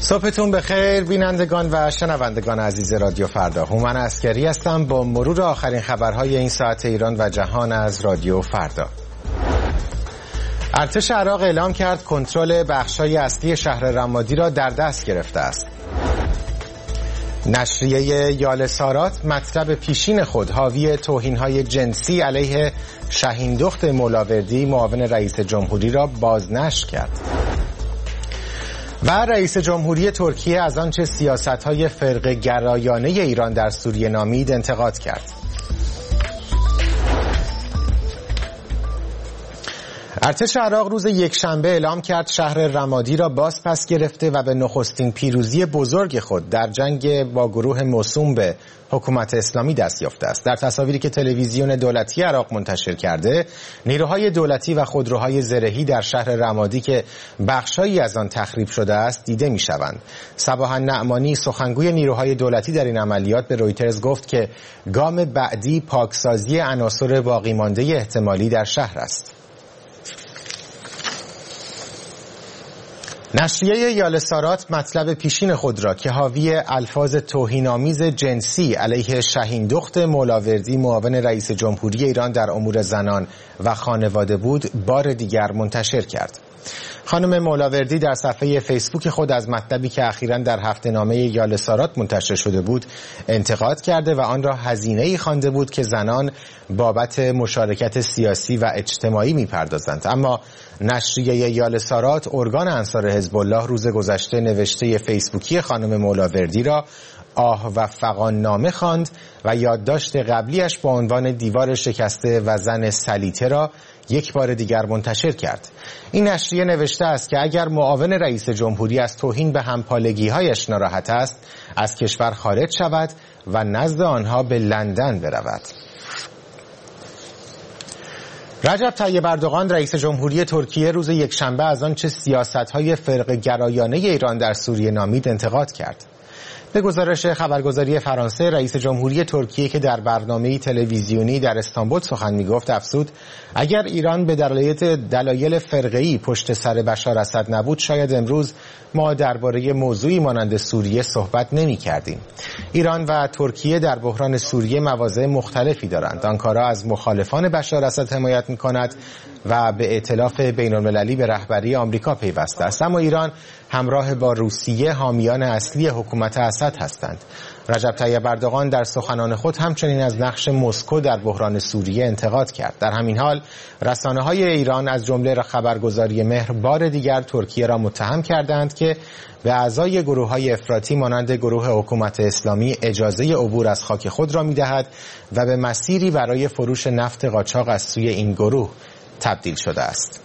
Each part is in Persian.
صبحتون بخیر بینندگان و شنوندگان عزیز رادیو فردا. هومن عسکری هستم با مرور آخرین خبرهای این ساعت ایران و جهان از رادیو فردا. ارتش عراق اعلام کرد کنترل بخش‌های اصلی شهر رمادی را در دست گرفته است. نشریه یال سارات مطلب پیشین خود حاوی توهین‌های جنسی علیه شهیندخت مولاوردی معاون رئیس جمهوری را بازنشر کرد. و رئیس جمهوری ترکیه از آنچه سیاست‌های فرقه گرایانه ایران در سوریه نامید انتقاد کرد. ارتش عراق روز یکشنبه اعلام کرد شهر رمادی را باز پس گرفته و به نخستین پیروزی بزرگ خود در جنگ با گروه موسوم به حکومت اسلامی دست یافته است. در تصاویری که تلویزیون دولتی عراق منتشر کرده، نیروهای دولتی و خودروهای زرهی در شهر رمادی که بخشایی از آن تخریب شده است دیده می‌شوند. صباح نعمانی سخنگوی نیروهای دولتی در این عملیات به رویترز گفت که گام بعدی پاکسازی عناصر باقی مانده احتمالی در شهر است. نشریه یال سارات مطلب پیشین خود را که حاوی الفاظ توهین‌آمیز جنسی علیه شهیندخت مولاوردی معاون رئیس جمهوری ایران در امور زنان و خانواده بود بار دیگر منتشر کرد. خانم مولاوردی در صفحه فیسبوک خود از مطلبی که اخیراً در هفته‌نامه یال سارات منتشر شده بود انتقاد کرده و آن را هزینه‌ای خوانده بود که زنان بابت مشارکت سیاسی و اجتماعی می‌پردازند. اما نشریه یال سارات ارگان انصار حزب الله روز گذشته نوشته فیسبوکی خانم مولاوردی را آه و فغان نامه خواند و یادداشت قبلیش با عنوان دیوار شکسته و زن سلیطه را یک بار دیگر منتشر کرد. این نشریه نوشته است که اگر معاون رئیس جمهوری از توهین به همپالگی‌هایش ناراحت است، از کشور خارج شود و نزد آنها به لندن برود. رجب طیب اردوغان رئیس جمهوری ترکیه روز یکشنبه از آنچه سیاست‌های فرقه گرایانه ایران در سوریه نامید انتقاد کرد. به گزارش خبرگزاری فرانسه، رئیس جمهوری ترکیه که در برنامه‌ای تلویزیونی در استانبول سخن می‌گفت افزود اگر ایران به دلایل فرقه‌ای پشت سر بشار اسد نبود شاید امروز ما درباره موضوعی مانند سوریه صحبت نمی‌کردیم. ایران و ترکیه در بحران سوریه مواضع مختلفی دارند. آنکارا از مخالفان بشار اسد حمایت می‌کند و به ائتلاف بین‌المللی به رهبری آمریکا پیوسته است، اما ایران همراه با روسیه حامیان اصلی حکومت اسد هستند. رجب طیب اردوغان در سخنان خود همچنین از نقش مسکو در بحران سوریه انتقاد کرد. در همین حال رسانه‌های ایران از جمله خبرگزاری مهر بار دیگر ترکیه را متهم کردند که به اعضای گروه‌های افراطی مانند گروه حکومت اسلامی اجازه عبور از خاک خود را می‌دهد و به مسیری برای فروش نفت قاچاق از سوی این گروه تبدیل شده است.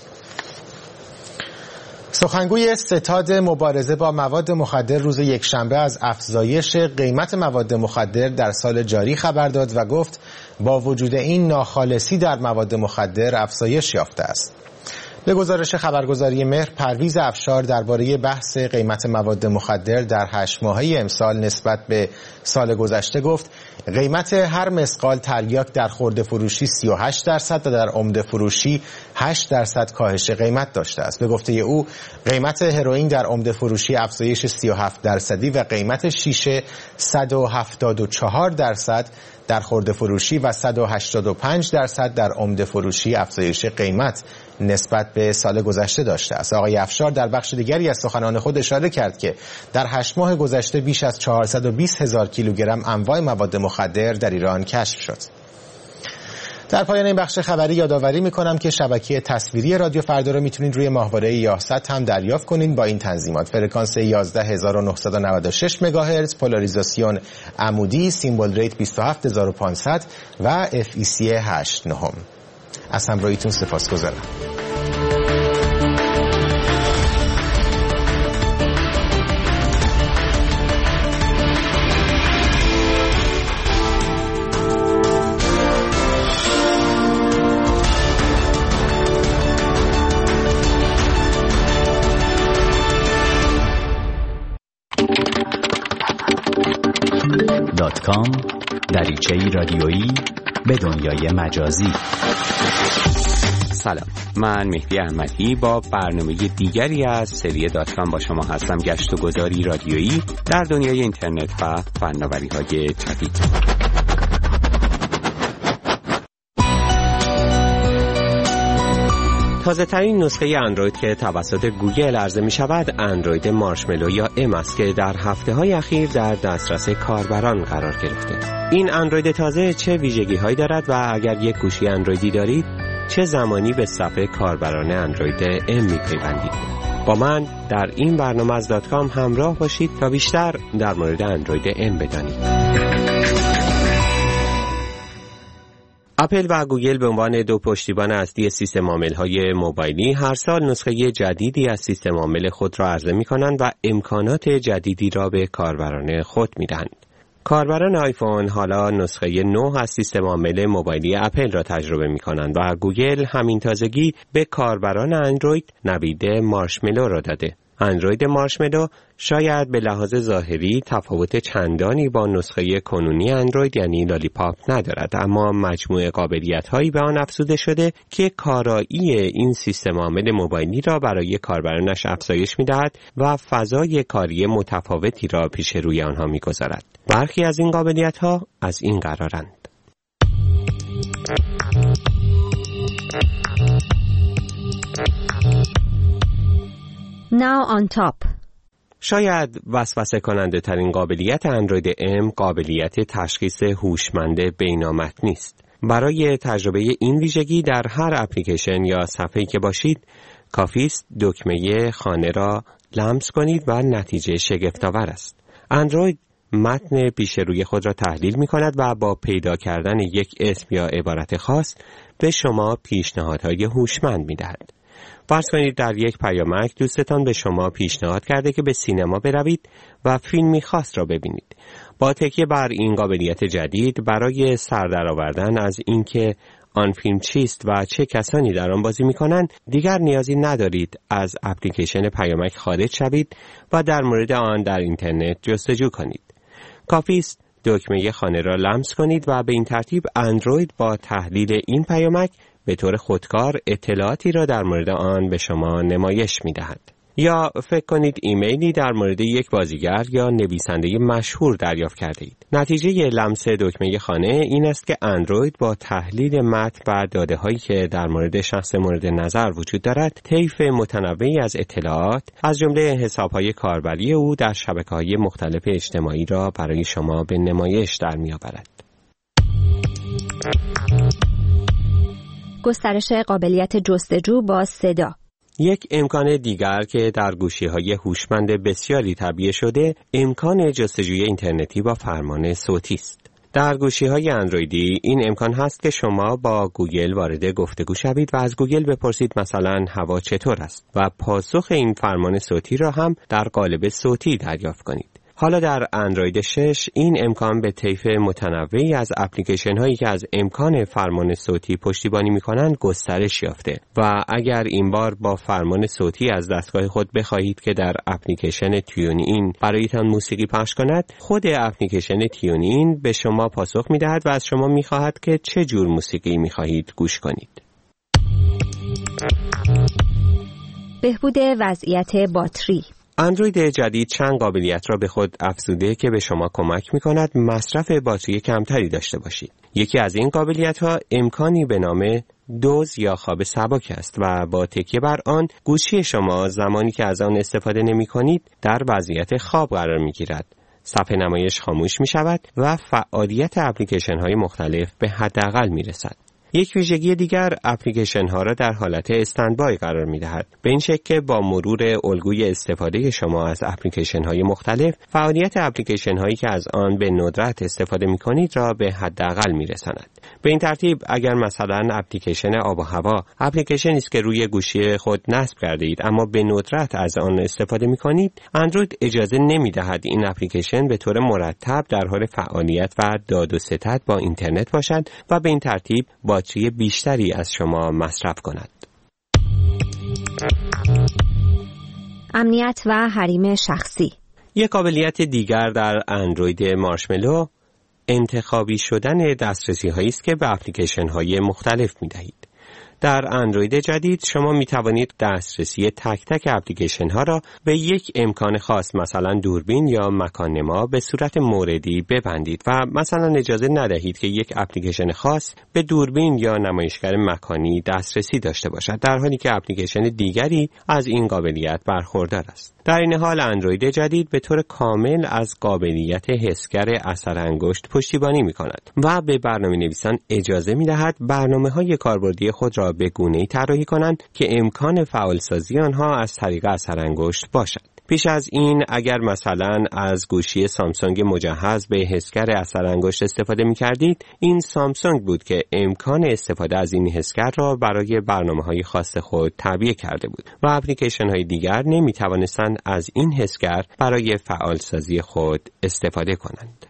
سخنگوی ستاد مبارزه با مواد مخدر روز یکشنبه از افزایش قیمت مواد مخدر در سال جاری خبر داد و گفت با وجود این ناخالصی در مواد مخدر افزایش یافته است. به گزارش خبرگزاری مهر، پرویز افشار درباره بحث قیمت مواد مخدر در 8 ماهه امسال نسبت به سال گذشته گفت قیمت هر مسقال تریاک در خرده فروشی 38% و در عمده فروشی 8% کاهش قیمت داشته است. به گفته او قیمت هروئین در عمده فروشی افزایش 37% و قیمت شیشه 174% در خرده فروشی و 185% در عمده فروشی افزایش قیمت نسبت به سال گذشته داشته است. آقای افشار در بخش دیگری از سخنان خود اشاره کرد که در 8 ماه گذشته بیش از 420,000 کیلوگرم انواع مواد مخدر در ایران کشف شد. در پایان این بخش خبری یادآوری می‌کنم که شبکه تصویری رادیو فردا رو میتونید روی ماهواره یاهصد هم دریافت کنید با این تنظیمات: فرکانس 11996 مگاهرتز، پولاریزاسیون عمودی، سیمبل ریت 27500 و FEC 8.9. از همراهیتون سپاسگزارم. .com دریچه‌ای رادیویی به دنیای مجازی. سلام، من مهدی احمدی با برنامه دیگری از سری .com با شما هستم. گشت و گذاری رادیویی در دنیای اینترنت و فناوری‌های جدید. تازه ترین نسخه اندروید که توسط گوگل عرضه می شود اندروید مارشملو یا ام است که در هفته‌های اخیر در دسترس کاربران قرار گرفته. این اندروید تازه چه ویژگی هایی دارد و اگر یک گوشی اندرویدی دارید چه زمانی به صفحه کاربران اندروید ام می پیوندید؟ با من در این برنامه از .com همراه باشید تا بیشتر در مورد اندروید ام بدانید. اپل و گوگل به عنوان دو پشتیبان اصلی سیستم عامل‌های موبایلی هر سال نسخه جدیدی از سیستم عامل خود را عرضه می‌کنند و امکانات جدیدی را به کاربران خود می‌دهند. کاربران آیفون حالا نسخه 9 از سیستم عامل موبایلی اپل را تجربه می‌کنند و گوگل همین تازگی به کاربران اندروید نوید مارشملو را داده. اندروید مارشملو شاید به لحاظ ظاهری تفاوت چندانی با نسخه کنونی اندروید یعنی لالیپاپ ندارد، اما مجموعه قابلیت‌هایی به آن افزوده شده که کارایی این سیستم عامل موبایلی را برای کاربرانش افزایش می‌دهد و فضای کاری متفاوتی را پیش روی آنها می‌گذارد. برخی از این قابلیت‌ها از این قرارند: Now on top. شاید وسوسه کننده ترین قابلیت اندروید ام قابلیت تشخیص هوشمند بینامتنی است. برای تجربه این ویژگی در هر اپلیکیشن یا صفحه‌ای که باشید کافی است دکمه خانه را لمس کنید و نتیجه شگفت‌آور است. اندروید متن پیش روی خود را تحلیل می‌کند و با پیدا کردن یک اسم یا عبارت خاص به شما پیشنهادهای هوشمند می‌دهد. فرض کنید در یک پیامک دوستتان به شما پیشنهاد کرده که به سینما بروید و فیلمی خاص را ببینید. با تکیه بر این قابلیت جدید برای سر درآوردن از اینکه آن فیلم چیست و چه کسانی در آن بازی می‌کنند دیگر نیازی ندارید از اپلیکیشن پیامک خارج شوید و در مورد آن در اینترنت جستجو کنید. کافی است دکمه خانه را لمس کنید و به این ترتیب اندروید با تحلیل این پیامک به طور خودکار اطلاعاتی را در مورد آن به شما نمایش می‌دهد. یا فکر کنید ایمیلی در مورد یک بازیگر یا نویسنده مشهور دریافت کرده اید. نتیجه لمس دکمه خانه این است که اندروید با تحلیل متن و داده‌هایی که در مورد شخص مورد نظر وجود دارد، طیف متنوعی از اطلاعات از جمله حساب‌های کاربری او در شبکه‌های مختلف اجتماعی را برای شما به نمایش در می‌آورد. گسترش قابلیت جستجو با صدا. یک امکان دیگر که در گوشی‌های هوشمند بسیاری تعبیه شده، امکان جستجوی اینترنتی با فرمان صوتی است. در گوشی‌های اندرویدی این امکان هست که شما با گوگل وارد گفتگو شوید و از گوگل بپرسید مثلا هوا چطور است و پاسخ این فرمان صوتی را هم در قالب صوتی دریافت کنید. حالا در اندروید 6 این امکان به طیف متنوعی از اپلیکیشن هایی که از امکان فرمان صوتی پشتیبانی می‌کنند گسترش یافته و اگر این بار با فرمان صوتی از دستگاه خود بخواهید که در اپلیکیشن تیون این برایتان موسیقی پخش کند، خود اپلیکیشن تیون این به شما پاسخ می‌دهد و از شما می‌خواهد که چه جور موسیقی می‌خواهید گوش کنید. بهبود وضعیت باتری. اندروید جدید چند قابلیت را به خود افزوده که به شما کمک می‌کند مصرف باتری کمتری داشته باشید. یکی از این قابلیت‌ها امکانی به نام دوز یا خواب سبک است و با تکیه بر آن گوشی شما زمانی که از آن استفاده نمی‌کنید در وضعیت خواب قرار می‌گیرد. صفحه نمایش خاموش می‌شود و فعالیت اپلیکیشن‌های مختلف به حداقل می‌رسد. یک ویژگی دیگر اپلیکیشن ها را در حالت استندبای قرار می دهد. به این شکل که با مرور الگوی استفاده شما از اپلیکیشن های مختلف، فعالیت اپلیکیشن هایی که از آن به ندرت استفاده می کنید را به حداقل می رساند. به این ترتیب اگر مثلا اپلیکیشن آب و هوا اپلیکیشنی است که روی گوشی خود نصب کرده اید اما به ندرت از آن استفاده می کنید، اندروید اجازه نمی دهد این اپلیکیشن به طور مرتب در حال فعالیت و داد و ستد با اینترنت باشد و به این ترتیب باتری بیشتری از شما مصرف کند. امنیت و حریم شخصی. یک قابلیت دیگر در اندروید مارشملو انتخابی شدن دسترسی هایی است که به اپلیکیشن های مختلف می دهید. در اندروید جدید شما می توانید دسترسی تک تک اپلیکیشن ها را به یک امکان خاص، مثلا دوربین یا مکان‌نما، به صورت موردی ببندید و مثلا اجازه ندهید که یک اپلیکیشن خاص به دوربین یا نمایشگر مکانی دسترسی داشته باشد، در حالی که اپلیکیشن دیگری از این قابلیت برخوردار است. در این حال اندروید جدید به طور کامل از قابلیت حسگر اثر انگشت پشتیبانی می کند و به برنامه‌نویسان اجازه می دهد برنامه‌های کاربردی خود را به گونه‌ای طراحی کنند که امکان فعالسازی آنها از طریق اثر انگشت باشد. پیش از این اگر مثلا از گوشی سامسونگ مجهز به حسگر اثر انگشت استفاده می کردید، این سامسونگ بود که امکان استفاده از این حسگر را برای برنامه‌های خاص خود تعبیه کرده بود و اپلیکیشن‌های دیگر نمی توانستند از این حسگر برای فعالسازی خود استفاده کنند.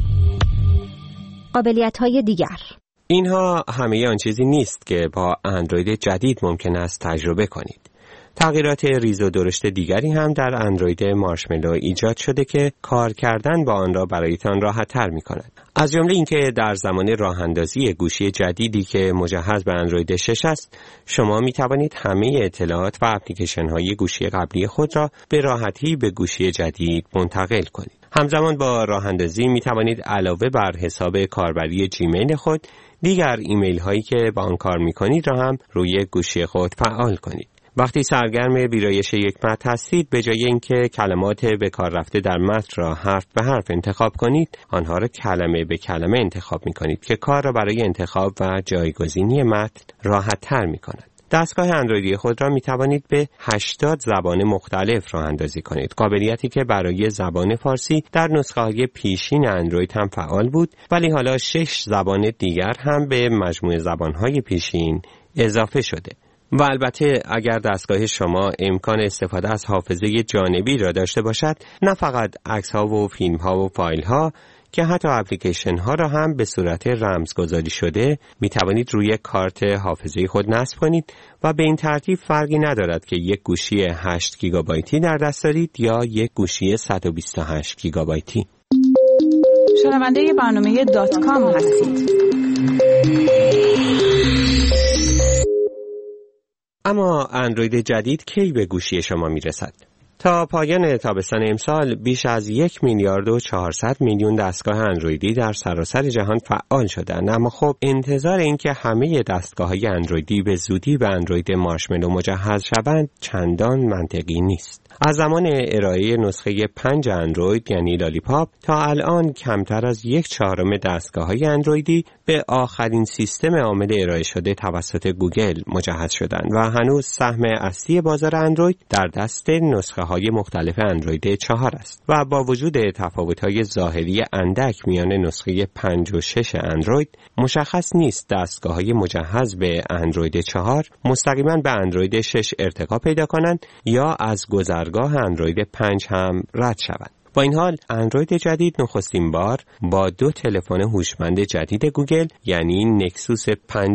قابلیت‌های دیگر: اینها همه آن چیزی نیست که با اندروید جدید ممکن است تجربه کنید. تغییرات ریز و درشت دیگری هم در اندروید مارشملو ایجاد شده که کار کردن با آن را برایتان راحت‌تر می‌کند. از جمله اینکه در زمان راه‌اندازی گوشی جدیدی که مجهز به اندروید 6 است، شما می‌توانید همه اطلاعات و اپلیکیشن‌های گوشی قبلی خود را به راحتی به گوشی جدید منتقل کنید. همزمان با راه‌اندازی می‌توانید علاوه بر حساب کاربری جیمیل خود، دیگر ایمیل هایی که با آن کار می‌کنید را هم روی گوشی خود فعال کنید. وقتی سرگرم ویرایش یک متن هستید، به جای اینکه کلمات به کار رفته در متن را حرف به حرف انتخاب کنید، آنها را کلمه به کلمه انتخاب می‌کنید که کار را برای انتخاب و جایگزینی متن راحت‌تر می‌کند. دستگاه اندرویدی خود را می توانید به 80 زبان مختلف راه اندازی کنید، قابلیتی که برای زبان فارسی در نسخه‌های پیشین اندروید هم فعال بود، ولی حالا 6 زبان دیگر هم به مجموعه زبان‌های پیشین اضافه شده. و البته اگر دستگاه شما امکان استفاده از حافظه جانبی را داشته باشد، نه فقط عکس‌ها و فیلم‌ها و فایل‌ها که حتی اپلیکیشن ها را هم به صورت رمزگذاری شده می توانید روی کارت حافظه خود نصب کنید و به این ترتیب فرقی ندارد که یک گوشی 8 گیگابایتی در دست دارید یا یک گوشی 128 گیگابایتی. شنونده برنامه .com هستید. اما اندروید جدید کی به گوشی شما می رسد؟ تا پایان تابستان امسال بیش از 1,400,000,000 دستگاه اندرویدی در سراسر جهان فعال شدند، اما خب انتظار این که همه دستگاه‌های اندرویدی به زودی به اندروید مارشملو مجهز شوند چندان منطقی نیست. از زمان ارائه نسخه 5 اندروید یعنی لالیپاپ تا الان کمتر از 1/4 دستگاه‌های اندرویدی به آخرین سیستم عامل ارائه شده توسط گوگل مجهز شدند و هنوز سهم اصلی بازار اندروید در دست نسخه‌های مختلف اندروید 4 است و با وجود تفاوت‌های ظاهری اندک میان نسخه 5 و 6 اندروید، مشخص نیست دستگاه‌های مجهز به اندروید 4 مستقیما به اندروید 6 ارتقا پیدا کنند یا از گذرگاه اندروید 5 هم رد شوند. با این حال اندروید جدید نخستین بار با 2 تلفن هوشمند جدید گوگل یعنی نکسوس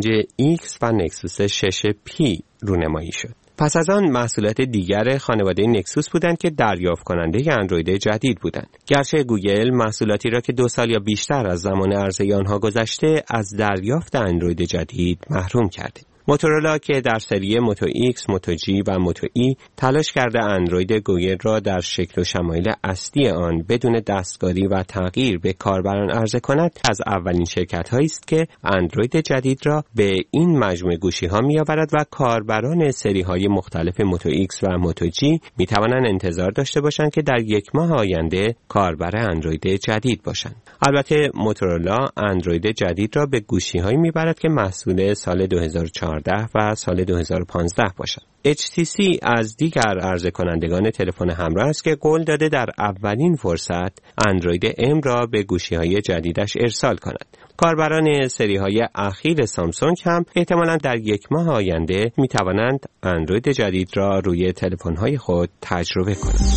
5X و نکسوس 6P رونمایی شد. پس از آن محصولات دیگر خانواده نکسوس بودند که دریافت کننده اندروید جدید بودند. گرچه گوگل محصولاتی را که 2 سال یا بیشتر از زمان عرضه آنها گذشته از دریافت اندروید جدید محروم کرده. موتورولا که در سری موتو ایکس، موتو جی و موتو ای تلاش کرده اندروید گوگل را در شکل و شمایل اصلی آن بدون دستکاری و تغییر به کاربران عرضه کند، از اولین شرکت‌هایی است که اندروید جدید را به این مجموعه گوشی‌ها می‌آورد و کاربران سری‌های مختلف موتو ایکس و موتو جی می‌توانند انتظار داشته باشند که در 1 ماه آینده کاربر اندروید جدید باشند. البته موتورولا اندروید جدید را به گوشی‌هایی می‌برد که محصول سال 2014 و سال 2015 باشد. HTC از دیگر عرضه کنندگان تلفن همراه است که قول داده در اولین فرصت اندروید M را به گوشی‌های جدیدش ارسال کند. کاربران سری‌های اخیر سامسونگ هم احتمالاً در 1 ماه آینده می‌توانند اندروید جدید را روی تلفن‌های خود تجربه کنند.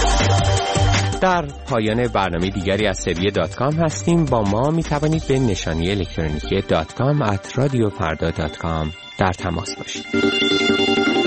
در پایان برنامه دیگری از سری .com هستیم. با ما می توانید به نشانی الکترونیکی .com @radiofarda.com در تماس باشید.